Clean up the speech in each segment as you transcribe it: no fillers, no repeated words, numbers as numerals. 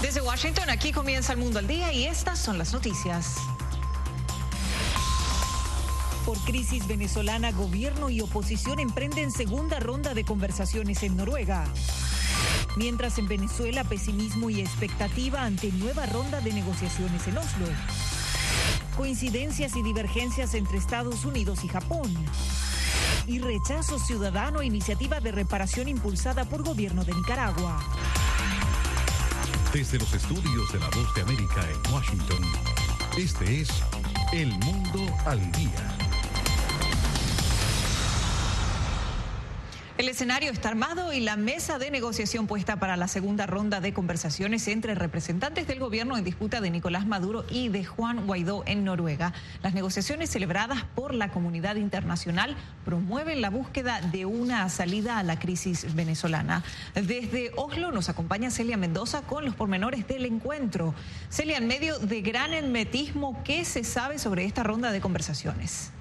Desde Washington, aquí comienza El Mundo al Día y estas son las noticias. Por crisis venezolana, gobierno y oposición emprenden segunda ronda de conversaciones en Noruega. Mientras en Venezuela, pesimismo y expectativa ante nueva ronda de negociaciones en Oslo. Coincidencias y divergencias entre Estados Unidos y Japón. Y rechazo ciudadano a iniciativa de reparación impulsada por gobierno de Nicaragua. Desde los estudios de La Voz de América en Washington, este es El Mundo al Día. El escenario está armado y la mesa de negociación puesta para la segunda ronda de conversaciones entre representantes del gobierno en disputa de Nicolás Maduro y de Juan Guaidó en Noruega. Las negociaciones celebradas por la comunidad internacional promueven la búsqueda de una salida a la crisis venezolana. Desde Oslo nos acompaña Celia Mendoza con los pormenores del encuentro. Celia, en medio de gran hermetismo, ¿qué se sabe sobre esta ronda de conversaciones?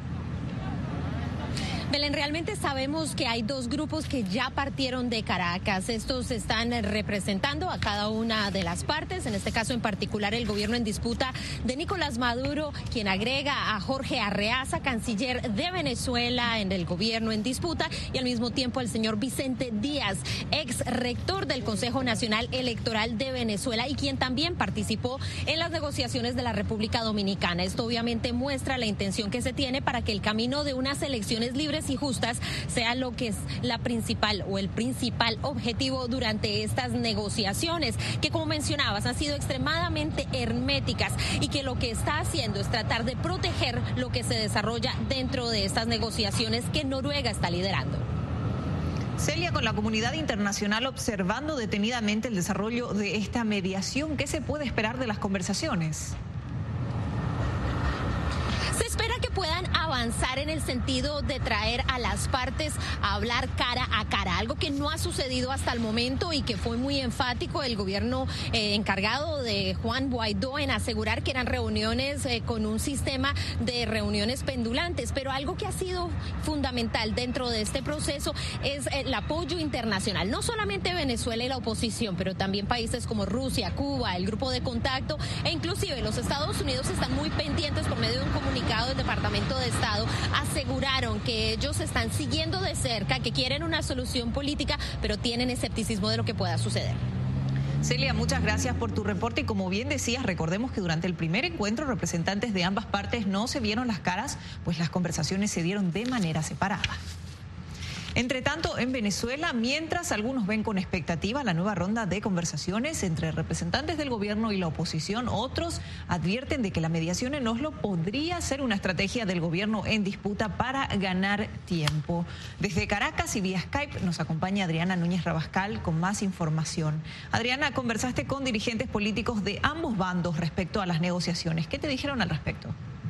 Belén, realmente sabemos que hay dos grupos que ya partieron de Caracas. Estos están representando a cada una de las partes, en este caso en particular el gobierno en disputa de Nicolás Maduro, quien agrega a Jorge Arreaza, canciller de Venezuela en el gobierno en disputa, y al mismo tiempo el señor Vicente Díaz, ex rector del Consejo Nacional Electoral de Venezuela y quien también participó en las negociaciones de la República Dominicana. Esto obviamente muestra la intención que se tiene para que el camino de unas elecciones libres y justas sea lo que es la principal o el principal objetivo durante estas negociaciones, que como mencionabas han sido extremadamente herméticas y que lo que está haciendo es tratar de proteger lo que se desarrolla dentro de estas negociaciones que Noruega está liderando. Celia, con la comunidad internacional observando detenidamente el desarrollo de esta mediación, ¿qué se puede esperar de las conversaciones? Se espera que puedan avanzar en el sentido de traer a las partes a hablar cara a cara, algo que no ha sucedido hasta el momento y que fue muy enfático el gobierno encargado de Juan Guaidó en asegurar que eran reuniones con un sistema de reuniones pendulantes, pero algo que ha sido fundamental dentro de este proceso es el apoyo internacional, no solamente Venezuela y la oposición, pero también países como Rusia, Cuba, el grupo de contacto e inclusive los Estados Unidos están muy pendientes. Por medio de un comunicado del Departamento de Estado aseguraron que ellos están siguiendo de cerca, que quieren una solución política, pero tienen escepticismo de lo que pueda suceder. Celia, muchas gracias por tu reporte y como bien decías, recordemos que durante el primer encuentro representantes de ambas partes no se vieron las caras, pues las conversaciones se dieron de manera separada. Entre tanto, en Venezuela, mientras algunos ven con expectativa la nueva ronda de conversaciones entre representantes del gobierno y la oposición, otros advierten de que la mediación en Oslo podría ser una estrategia del gobierno en disputa para ganar tiempo. Desde Caracas y vía Skype nos acompaña Adriana Núñez Rabascal con más información. Adriana, conversaste con dirigentes políticos de ambos bandos respecto a las negociaciones. ¿Qué te dijeron al respecto?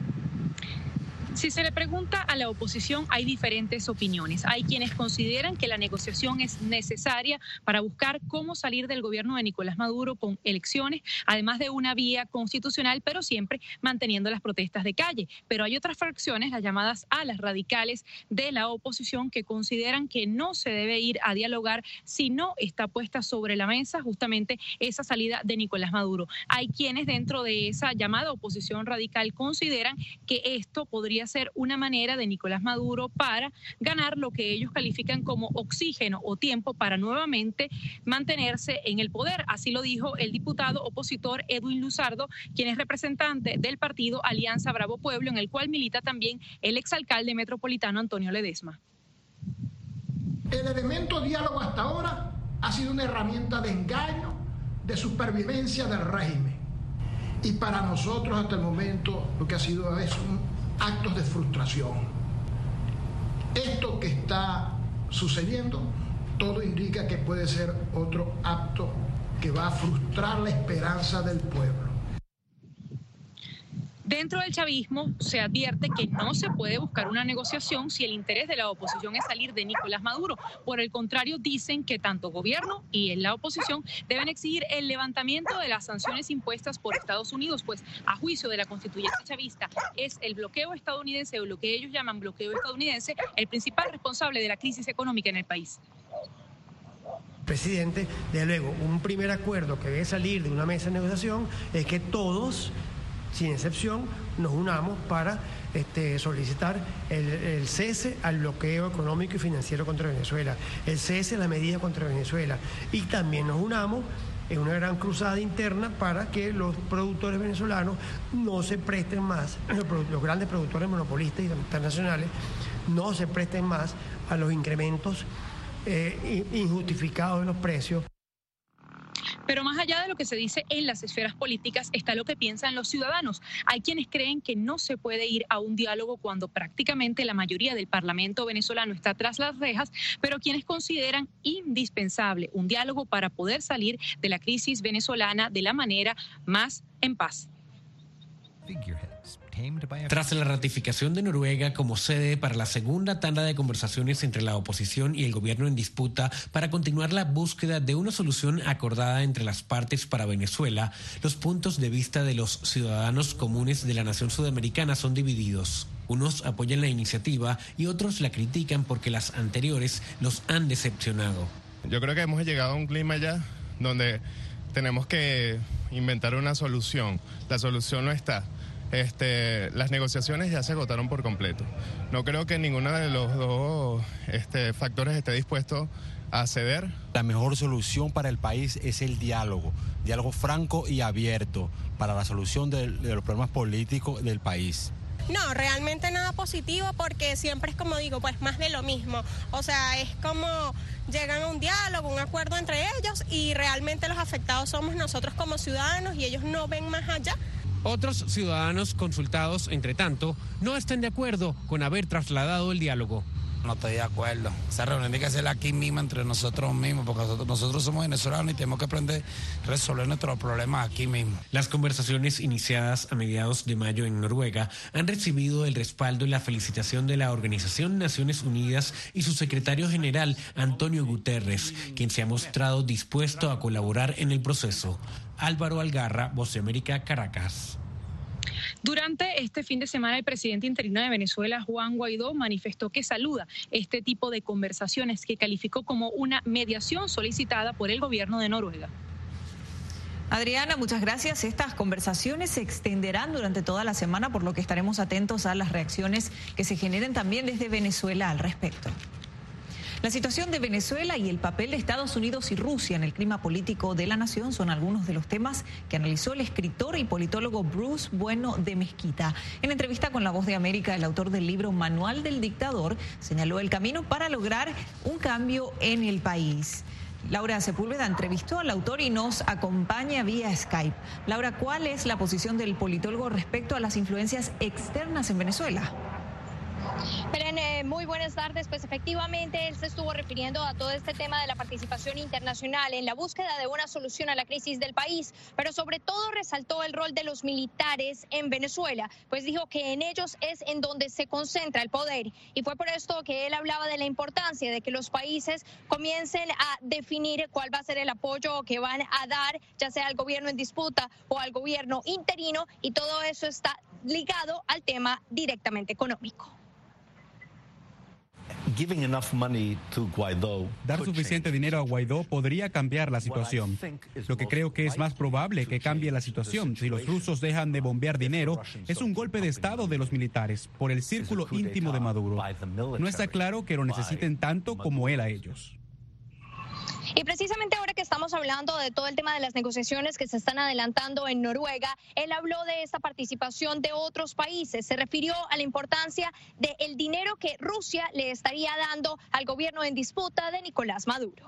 Si se le pregunta a la oposición, hay diferentes opiniones. Hay quienes consideran que la negociación es necesaria para buscar cómo salir del gobierno de Nicolás Maduro con elecciones, además de una vía constitucional, pero siempre manteniendo las protestas de calle. Pero hay otras fracciones, las llamadas alas radicales de la oposición, que consideran que no se debe ir a dialogar si no está puesta sobre la mesa justamente esa salida de Nicolás Maduro. Hay quienes dentro de esa llamada oposición radical consideran que esto podría ser una manera de Nicolás Maduro para ganar lo que ellos califican como oxígeno o tiempo para nuevamente mantenerse en el poder. Así lo dijo el diputado opositor Edwin Luzardo, quien es representante del partido Alianza Bravo Pueblo, en el cual milita también el exalcalde metropolitano Antonio Ledesma. El elemento diálogo hasta ahora ha sido una herramienta de engaño, de supervivencia del régimen. Y para nosotros hasta el momento lo que ha sido es actos de frustración. Esto que está sucediendo, todo indica que puede ser otro acto que va a frustrar la esperanza del pueblo. Dentro del chavismo se advierte que no se puede buscar una negociación si el interés de la oposición es salir de Nicolás Maduro. Por el contrario, dicen que tanto gobierno y la oposición deben exigir el levantamiento de las sanciones impuestas por Estados Unidos, pues a juicio de la constituyente chavista es el bloqueo estadounidense, o lo que ellos llaman bloqueo estadounidense, el principal responsable de la crisis económica en el país. presidente. Desde luego, un primer acuerdo que debe salir de una mesa de negociación es que todos, sin excepción, nos unamos para solicitar el cese al bloqueo económico y financiero contra Venezuela, el cese a la medida contra Venezuela, y también nos unamos en una gran cruzada interna para que los productores venezolanos no se presten más, los grandes productores monopolistas internacionales no se presten más a los incrementos injustificados de los precios. Pero más allá de lo que se dice en las esferas políticas está lo que piensan los ciudadanos. Hay quienes creen que no se puede ir a un diálogo cuando prácticamente la mayoría del Parlamento venezolano está tras las rejas, pero quienes consideran indispensable un diálogo para poder salir de la crisis venezolana de la manera más en paz. Tras la ratificación de Noruega como sede para la segunda tanda de conversaciones entre la oposición y el gobierno en disputa para continuar la búsqueda de una solución acordada entre las partes para Venezuela, los puntos de vista de los ciudadanos comunes de la nación sudamericana son divididos. Unos apoyan la iniciativa y otros la critican porque las anteriores los han decepcionado. Yo creo que hemos llegado a un clima ya donde tenemos que inventar una solución. La solución no está. Las negociaciones ya se agotaron por completo. No creo que ninguno de los dos factores esté dispuesto a ceder. La mejor solución para el país es el diálogo franco y abierto para la solución de los problemas políticos del país. No, realmente nada positivo porque siempre es como digo, pues más de lo mismo. O sea, es como llegan a un diálogo, un acuerdo entre ellos y realmente los afectados somos nosotros como ciudadanos y ellos no ven más allá. Otros ciudadanos consultados, entre tanto, no están de acuerdo con haber trasladado el diálogo. No estoy de acuerdo. Esa reunión tiene que hacerla aquí mismo entre nosotros mismos, porque nosotros somos venezolanos y tenemos que aprender a resolver nuestros problemas aquí mismo. Las conversaciones iniciadas a mediados de mayo en Noruega han recibido el respaldo y la felicitación de la Organización Naciones Unidas y su secretario general, Antonio Guterres, quien se ha mostrado dispuesto a colaborar en el proceso. Álvaro Algarra, Voz de América, Caracas. Durante este fin de semana, el presidente interino de Venezuela, Juan Guaidó, manifestó que saluda este tipo de conversaciones que calificó como una mediación solicitada por el gobierno de Noruega. Adriana, muchas gracias. Estas conversaciones se extenderán durante toda la semana, por lo que estaremos atentos a las reacciones que se generen también desde Venezuela al respecto. La situación de Venezuela y el papel de Estados Unidos y Rusia en el clima político de la nación son algunos de los temas que analizó el escritor y politólogo Bruce Bueno de Mezquita. En entrevista con La Voz de América, el autor del libro Manual del Dictador señaló el camino para lograr un cambio en el país. Laura Sepúlveda entrevistó al autor y nos acompaña vía Skype. Laura, ¿cuál es la posición del politólogo respecto a las influencias externas en Venezuela? Belén, muy buenas tardes. Pues efectivamente él se estuvo refiriendo a todo este tema de la participación internacional en la búsqueda de una solución a la crisis del país, pero sobre todo resaltó el rol de los militares en Venezuela, pues dijo que en ellos es en donde se concentra el poder y fue por esto que él hablaba de la importancia de que los países comiencen a definir cuál va a ser el apoyo que van a dar, ya sea al gobierno en disputa o al gobierno interino, y todo eso está ligado al tema directamente económico. Dar suficiente dinero a Guaidó podría cambiar la situación. Lo que creo que es más probable que cambie la situación si los rusos dejan de bombear dinero es un golpe de Estado de los militares por el círculo íntimo de Maduro. No está claro que lo necesiten tanto como él a ellos. Y precisamente ahora que estamos hablando de todo el tema de las negociaciones que se están adelantando en Noruega, él habló de esta participación de otros países. Se refirió a la importancia del dinero que Rusia le estaría dando al gobierno en disputa de Nicolás Maduro.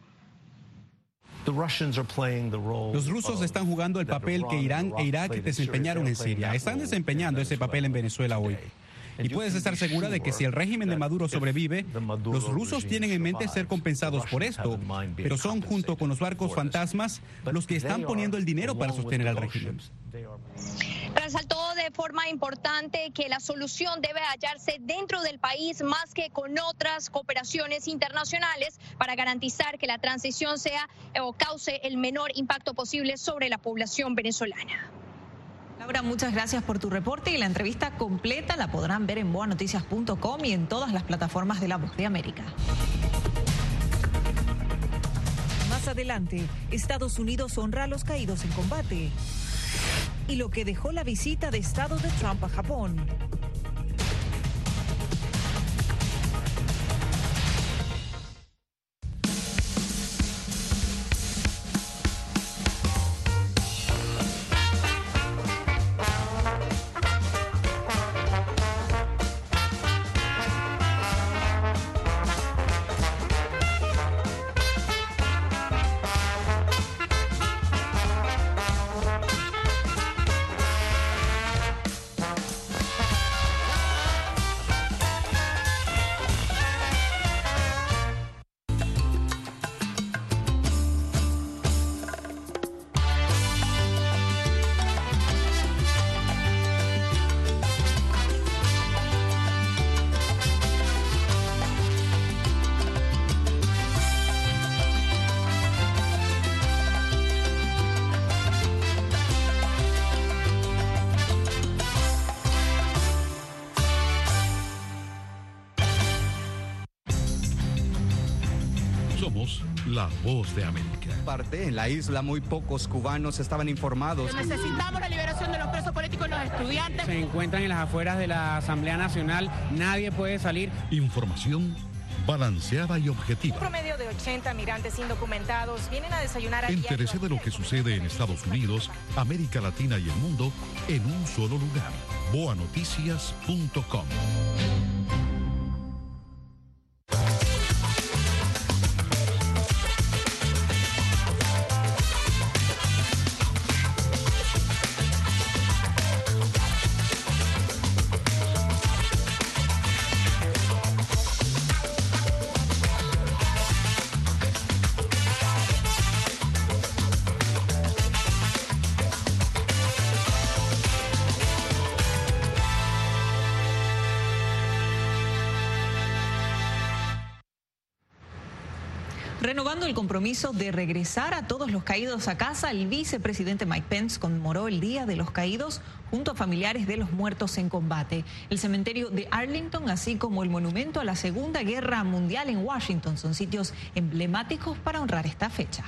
Los rusos están jugando el papel que Irán e Irak desempeñaron en Siria. Están desempeñando ese papel en Venezuela hoy. Y puedes estar segura de que si el régimen de Maduro sobrevive, los rusos tienen en mente ser compensados por esto, pero son, junto con los barcos fantasmas, los que están poniendo el dinero para sostener al régimen. Resaltó de forma importante que la solución debe hallarse dentro del país más que con otras cooperaciones internacionales para garantizar que la transición sea o cause el menor impacto posible sobre la población venezolana. Laura, muchas gracias por tu reporte y la entrevista completa la podrán ver en boanoticias.com y en todas las plataformas de La Voz de América. adelante, Estados Unidos honra a los caídos en combate. Y lo que dejó la visita de Estado de Trump a Japón. Somos la voz de América. En la isla muy pocos cubanos estaban informados. Necesitamos la liberación de los presos políticos y los estudiantes. Se encuentran en las afueras de la Asamblea Nacional, nadie puede salir. Información balanceada y objetiva. Un promedio de 80 migrantes indocumentados vienen a desayunar a diario. Entérese de lo que sucede en Estados Unidos, América Latina y el mundo en un solo lugar. boanoticias.com. Renovando el compromiso de regresar a todos los caídos a casa, el vicepresidente Mike Pence conmemoró el Día de los Caídos junto a familiares de los muertos en combate. El cementerio de Arlington, así como el monumento a la Segunda Guerra Mundial en Washington, son sitios emblemáticos para honrar esta fecha.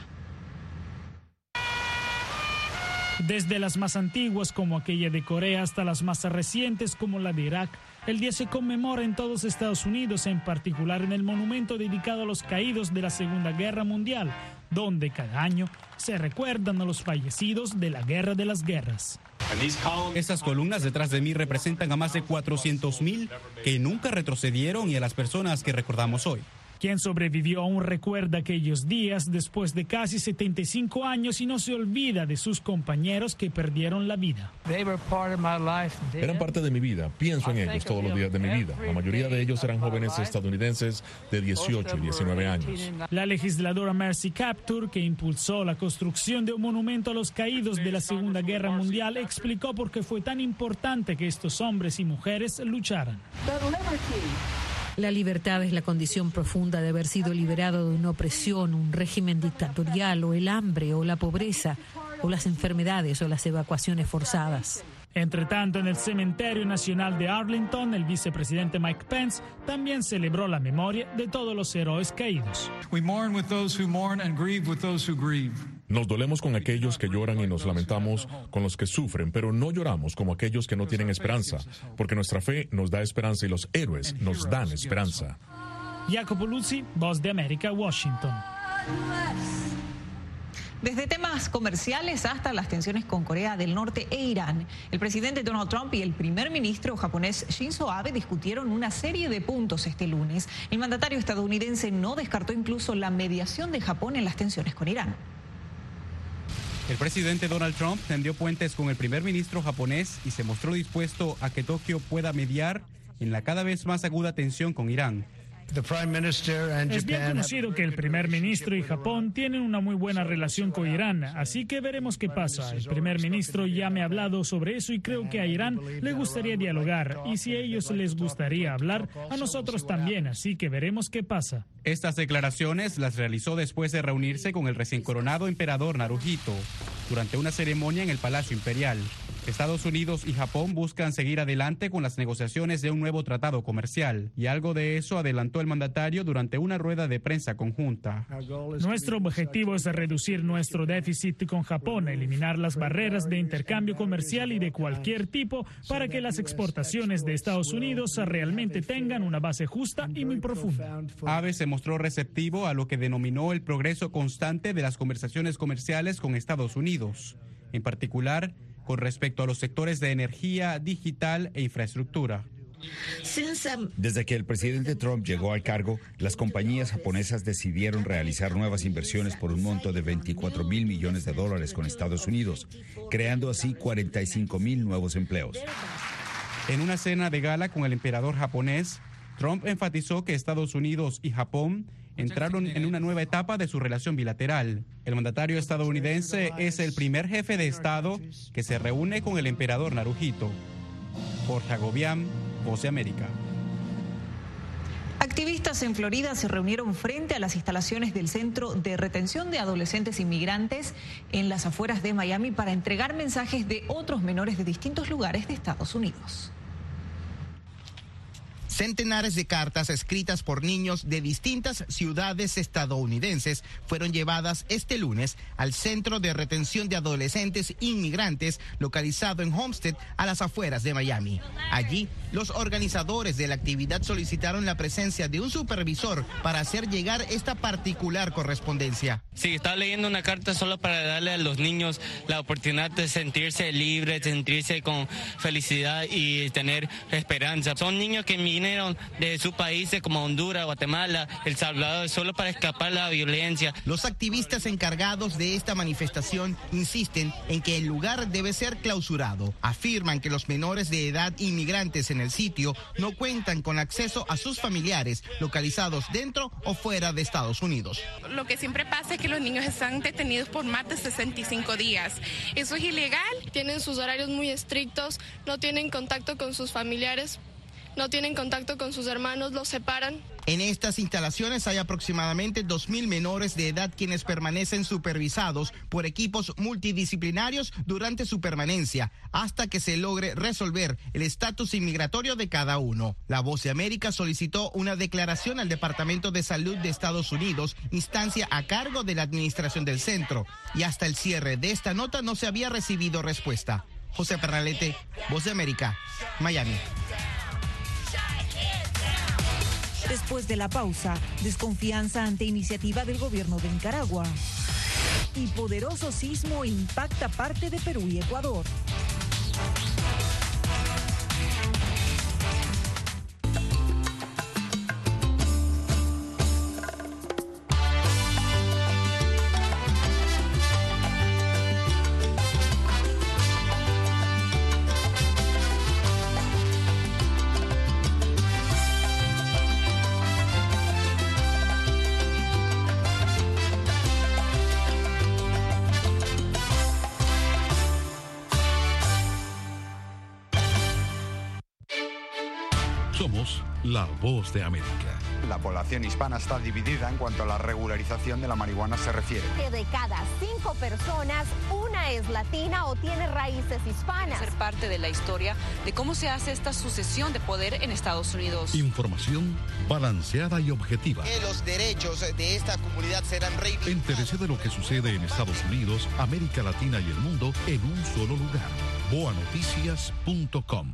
Desde las más antiguas como aquella de Corea hasta las más recientes como la de Irak, el día se conmemora en todos Estados Unidos, en particular en el monumento dedicado a los caídos de la Segunda Guerra Mundial, donde cada año se recuerdan a los fallecidos de la Guerra de las Guerras. Estas columnas detrás de mí representan a más de 400,000 que nunca retrocedieron y a las personas que recordamos hoy. Quien sobrevivió aún recuerda aquellos días después de casi 75 años y no se olvida de sus compañeros que perdieron la vida. Eran parte de mi vida, pienso en ellos todos los días de mi vida. La mayoría de ellos eran jóvenes estadounidenses de 18 y 19 años. La legisladora Marcy Kaptur, que impulsó la construcción de un monumento a los caídos de la Segunda Guerra Mundial, explicó por qué fue tan importante que estos hombres y mujeres lucharan. La libertad es la condición profunda de haber sido liberado de una opresión, un régimen dictatorial, o el hambre, o la pobreza, o las enfermedades, o las evacuaciones forzadas. Entre tanto, en el Cementerio Nacional de Arlington, el vicepresidente Mike Pence también celebró la memoria de todos los héroes caídos. Nos dolemos con aquellos que lloran y nos lamentamos con los que sufren, pero no lloramos como aquellos que no tienen esperanza, porque nuestra fe nos da esperanza y los héroes nos dan esperanza. Jacopo Luzzi, Voz de América, Washington. Desde temas comerciales hasta las tensiones con Corea del Norte e Irán, el presidente Donald Trump y el primer ministro japonés Shinzo Abe discutieron una serie de puntos este lunes. El mandatario estadounidense no descartó incluso la mediación de Japón en las tensiones con Irán. El presidente Donald Trump tendió puentes con el primer ministro japonés y se mostró dispuesto a que Tokio pueda mediar en la cada vez más aguda tensión con Irán. Es bien conocido que el primer ministro y Japón tienen una muy buena relación con Irán, así que veremos qué pasa. El primer ministro ya me ha hablado sobre eso y creo que a Irán le gustaría dialogar, y si a ellos les gustaría hablar, a nosotros también, así que veremos qué pasa. Estas declaraciones las realizó después de reunirse con el recién coronado emperador Naruhito durante una ceremonia en el Palacio Imperial. Estados Unidos y Japón buscan seguir adelante con las negociaciones de un nuevo tratado comercial, y algo de eso adelantó el mandatario durante una rueda de prensa conjunta. Nuestro objetivo es reducir nuestro déficit con Japón, eliminar las barreras de intercambio comercial y de cualquier tipo para que las exportaciones de Estados Unidos realmente tengan una base justa y muy profunda. Abe se mostró receptivo a lo que denominó el progreso constante de las conversaciones comerciales con Estados Unidos, en particular con respecto a los sectores de energía, digital e infraestructura. Desde que el presidente Trump llegó al cargo, las compañías japonesas decidieron realizar nuevas inversiones por un monto de $24 mil millones con Estados Unidos, creando así 45,000 nuevos empleos. En una cena de gala con el emperador japonés, Trump enfatizó que Estados Unidos y Japón entraron en una nueva etapa de su relación bilateral. El mandatario estadounidense es el primer jefe de Estado que se reúne con el emperador Naruhito. Jorge Agobián, Voz de América. Activistas en Florida se reunieron frente a las instalaciones del Centro de Retención de Adolescentes Inmigrantes en las afueras de Miami para entregar mensajes de otros menores de distintos lugares de Estados Unidos. Centenares de cartas escritas por niños de distintas ciudades estadounidenses fueron llevadas este lunes al Centro de Retención de Adolescentes Inmigrantes localizado en Homestead, a las afueras de Miami. Allí, los organizadores de la actividad solicitaron la presencia de un supervisor para hacer llegar esta particular correspondencia. Sí, estaba leyendo una carta solo para darle a los niños la oportunidad de sentirse libres, sentirse con felicidad y tener esperanza. Son niños que vinieron de sus países como Honduras, Guatemala, El Salvador, solo para escapar de la violencia. Los activistas encargados de esta manifestación insisten en que el lugar debe ser clausurado. Afirman que los menores de edad inmigrantes en el sitio no cuentan con acceso a sus familiares localizados dentro o fuera de Estados Unidos. Lo que siempre pasa es que los niños están detenidos por más de 65 días. Eso es ilegal. Tienen sus horarios muy estrictos, no tienen contacto con sus familiares, no tienen contacto con sus hermanos, los separan. En estas instalaciones hay aproximadamente 2,000 menores de edad quienes permanecen supervisados por equipos multidisciplinarios durante su permanencia, hasta que se logre resolver el estatus inmigratorio de cada uno. La Voz de América solicitó una declaración al Departamento de Salud de Estados Unidos, instancia a cargo de la administración del centro, y hasta el cierre de esta nota no se había recibido respuesta. José Pernalete, Voz de América, Miami. Después de la pausa, desconfianza ante iniciativa del gobierno de Nicaragua. Y poderoso sismo impacta parte de Perú y Ecuador. Somos la Voz de América. La población hispana está dividida en cuanto a la regularización de la marihuana se refiere. Que de cada 5 personas, una es latina o tiene raíces hispanas. Ser parte de la historia de cómo se hace esta sucesión de poder en Estados Unidos. Información balanceada y objetiva. Que los derechos de esta comunidad serán reivindicados. Entérese de lo que sucede en Estados Unidos, América Latina y el mundo en un solo lugar. boanoticias.com.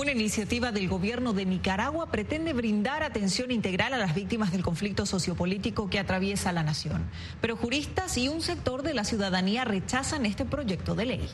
Una iniciativa del gobierno de Nicaragua pretende brindar atención integral a las víctimas del conflicto sociopolítico que atraviesa la nación. Pero juristas y un sector de la ciudadanía rechazan este proyecto de ley.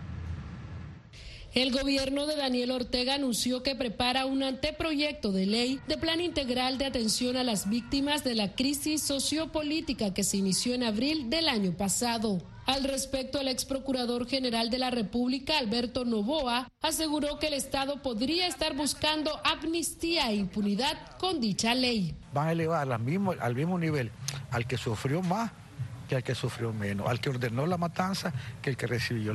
El gobierno de Daniel Ortega anunció que prepara un anteproyecto de ley de plan integral de atención a las víctimas de la crisis sociopolítica que se inició en abril del año pasado. Al respecto, el ex procurador general de la República, Alberto Noboa, aseguró que el Estado podría estar buscando amnistía e impunidad con dicha ley. Van a elevar al mismo nivel al que sufrió más que al que sufrió menos, al que ordenó la matanza que el que recibió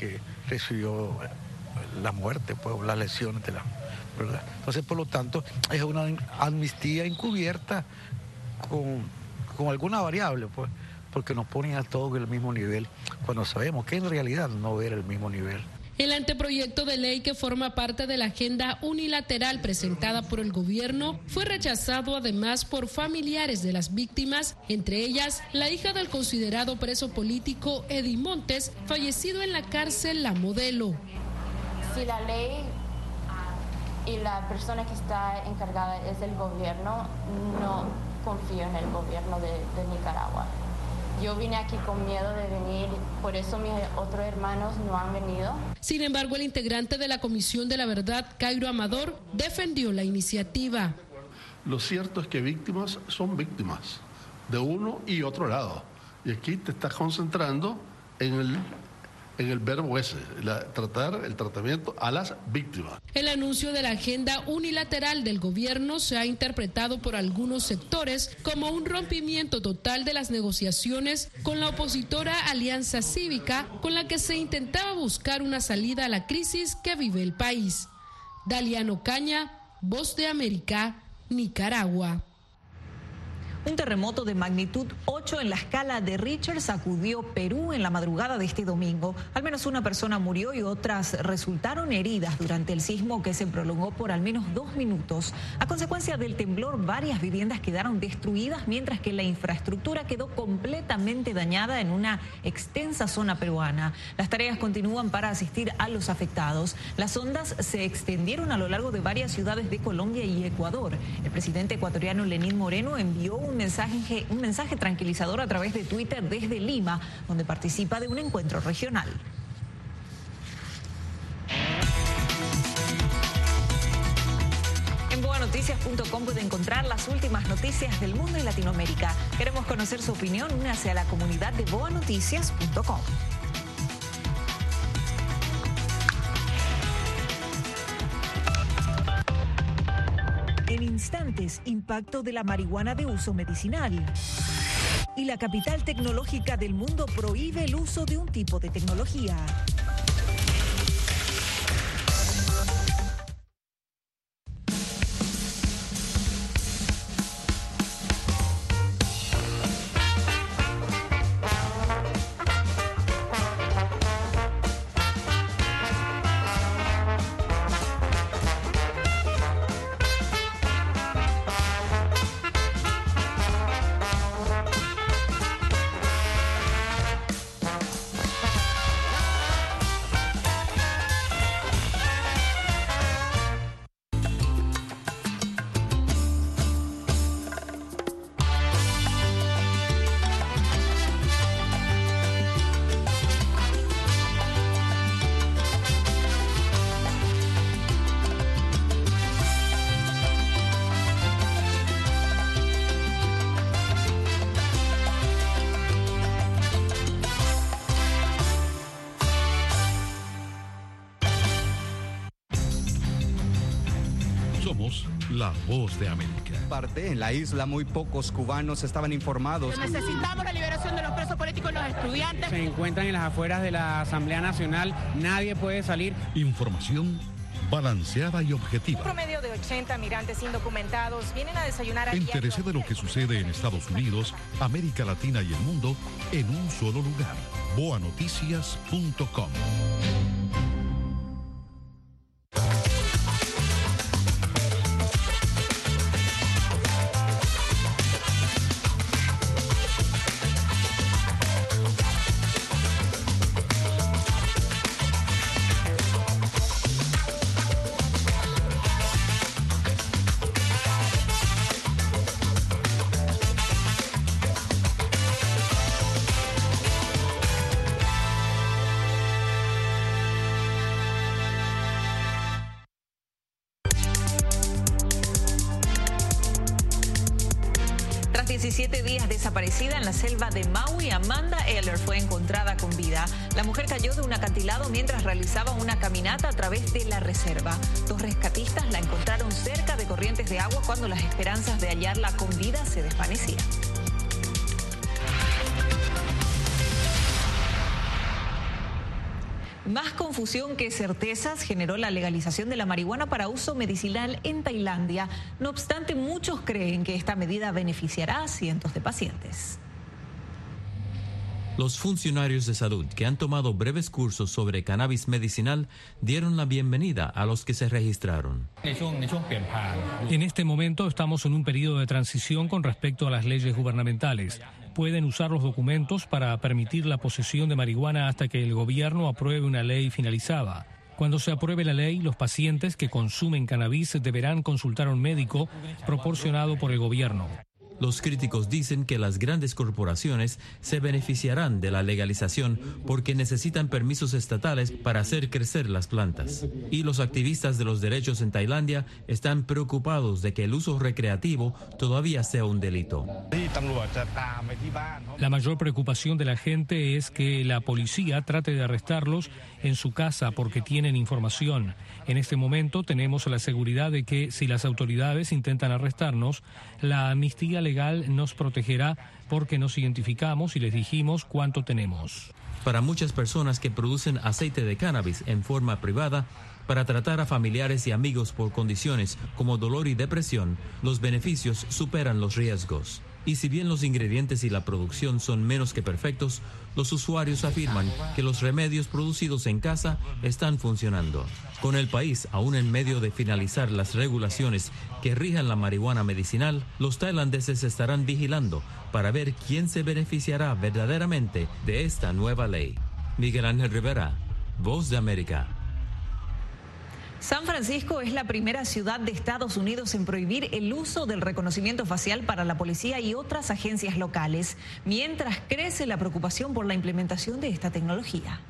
la muerte, pues, las lesiones de la, ¿verdad? Entonces, por lo tanto, es una amnistía encubierta con alguna variable, pues, porque nos ponen a todos en el mismo nivel, cuando sabemos que en realidad no era el mismo nivel. El anteproyecto de ley, que forma parte de la agenda unilateral presentada por el gobierno, fue rechazado además por familiares de las víctimas, entre ellas la hija del considerado preso político Eddie Montes, fallecido en la cárcel La Modelo. Si la ley y la persona que está encargada es del gobierno, no confío en el gobierno de Nicaragua. Yo vine aquí con miedo de venir, por eso mis otros hermanos no han venido. Sin embargo, el integrante de la Comisión de la Verdad, Cairo Amador, defendió la iniciativa. Lo cierto es que víctimas son víctimas, de uno y otro lado. Y aquí te estás concentrando en el verbo ese, el tratamiento a las víctimas. El anuncio de la agenda unilateral del gobierno se ha interpretado por algunos sectores como un rompimiento total de las negociaciones con la opositora Alianza Cívica, con la que se intentaba buscar una salida a la crisis que vive el país. Daliano Caña, Voz de América, Nicaragua. Un terremoto de magnitud 8 en la escala de Richter sacudió Perú en la madrugada de este domingo. Al menos una persona murió y otras resultaron heridas durante el sismo, que se prolongó por al menos 2 minutos. A consecuencia del temblor, varias viviendas quedaron destruidas, mientras que la infraestructura quedó completamente dañada en una extensa zona peruana. Las tareas continúan para asistir a los afectados. Las ondas se extendieron a lo largo de varias ciudades de Colombia y Ecuador. El presidente ecuatoriano Lenín Moreno envió un mensaje tranquilizador a través de Twitter desde Lima, donde participa de un encuentro regional. En boanoticias.com puede encontrar las últimas noticias del mundo y Latinoamérica. Queremos conocer su opinión. Únase a la comunidad de boanoticias.com. En instantes, impacto de la marihuana de uso medicinal. Y la capital tecnológica del mundo prohíbe el uso de un tipo de tecnología. La Voz de América. En la isla muy pocos cubanos estaban informados. Necesitamos la liberación de los presos políticos y los estudiantes. Se encuentran en las afueras de la Asamblea Nacional. Nadie puede salir. Información balanceada y objetiva. Un promedio de 80 migrantes indocumentados vienen a desayunar. Entérese de lo que sucede en Estados Unidos, América Latina y el mundo en un solo lugar. boanoticias.com. 17 días desaparecida en la selva de Maui, Amanda Eller fue encontrada con vida. La mujer cayó de un acantilado mientras realizaba una caminata a través de la reserva. 2 rescatistas la encontraron cerca de corrientes de agua cuando las esperanzas de hallarla con vida se desvanecían. Más confusión que certezas generó la legalización de la marihuana para uso medicinal en Tailandia. No obstante, muchos creen que esta medida beneficiará a cientos de pacientes. Los funcionarios de salud que han tomado breves cursos sobre cannabis medicinal dieron la bienvenida a los que se registraron. En este momento estamos en un periodo de transición con respecto a las leyes gubernamentales. Pueden usar los documentos para permitir la posesión de marihuana hasta que el gobierno apruebe una ley finalizada. Cuando se apruebe la ley, los pacientes que consumen cannabis deberán consultar a un médico proporcionado por el gobierno. Los críticos dicen que las grandes corporaciones se beneficiarán de la legalización porque necesitan permisos estatales para hacer crecer las plantas. Y los activistas de los derechos en Tailandia están preocupados de que el uso recreativo todavía sea un delito. La mayor preocupación de la gente es que la policía trate de arrestarlos en su casa porque tienen información. En este momento tenemos la seguridad de que si las autoridades intentan arrestarnos, la amnistía legal nos protegerá porque nos identificamos y les dijimos cuánto tenemos. Para muchas personas que producen aceite de cannabis en forma privada, para tratar a familiares y amigos por condiciones como dolor y depresión, los beneficios superan los riesgos. Y si bien los ingredientes y la producción son menos que perfectos, los usuarios afirman que los remedios producidos en casa están funcionando. Con el país aún en medio de finalizar las regulaciones que rijan la marihuana medicinal, los tailandeses estarán vigilando para ver quién se beneficiará verdaderamente de esta nueva ley. Miguel Ángel Rivera, Voz de América. San Francisco es la primera ciudad de Estados Unidos en prohibir el uso del reconocimiento facial para la policía y otras agencias locales, mientras crece la preocupación por la implementación de esta tecnología.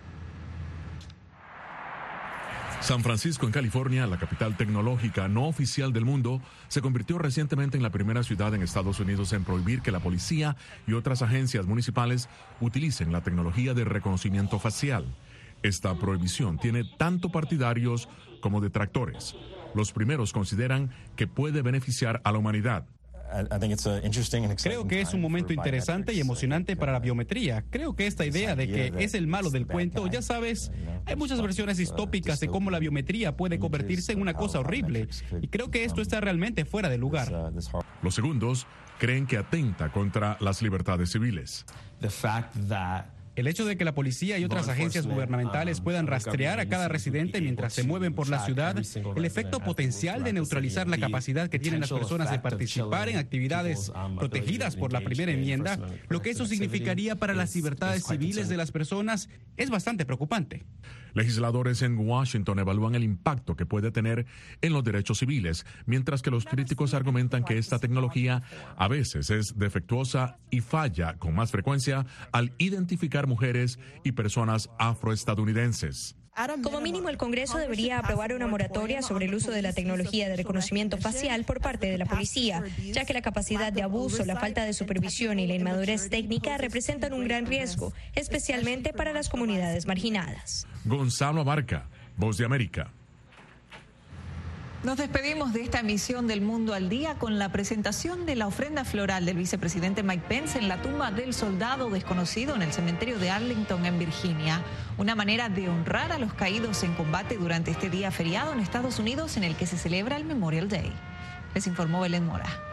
San Francisco, en California, la capital tecnológica no oficial del mundo, se convirtió recientemente en la primera ciudad en Estados Unidos en prohibir que la policía y otras agencias municipales utilicen la tecnología de reconocimiento facial. Esta prohibición tiene tanto partidarios como detractores. Los primeros consideran que puede beneficiar a la humanidad. Creo que es un momento interesante y emocionante para la biometría. Creo que esta idea de que es el malo del cuento, ya sabes, hay muchas versiones distópicas de cómo la biometría puede convertirse en una cosa horrible. Y creo que esto está realmente fuera de lugar. Los segundos creen que atenta contra las libertades civiles. El hecho de que la policía y otras agencias gubernamentales puedan rastrear a cada residente mientras se mueven por la ciudad, el efecto potencial de neutralizar la capacidad que tienen las personas de participar en actividades protegidas por la primera enmienda, lo que eso significaría para las libertades civiles de las personas, es bastante preocupante. Legisladores en Washington evalúan el impacto que puede tener en los derechos civiles, mientras que los críticos argumentan que esta tecnología a veces es defectuosa y falla con más frecuencia al identificar mujeres y personas afroestadounidenses. Como mínimo, el Congreso debería aprobar una moratoria sobre el uso de la tecnología de reconocimiento facial por parte de la policía, ya que la capacidad de abuso, la falta de supervisión y la inmadurez técnica representan un gran riesgo, especialmente para las comunidades marginadas. Gonzalo Abarca, Voz de América. Nos despedimos de esta emisión del Mundo al Día con la presentación de la ofrenda floral del vicepresidente Mike Pence en la tumba del soldado desconocido en el cementerio de Arlington, en Virginia. Una manera de honrar a los caídos en combate durante este día feriado en Estados Unidos en el que se celebra el Memorial Day. Les informó Belén Mora.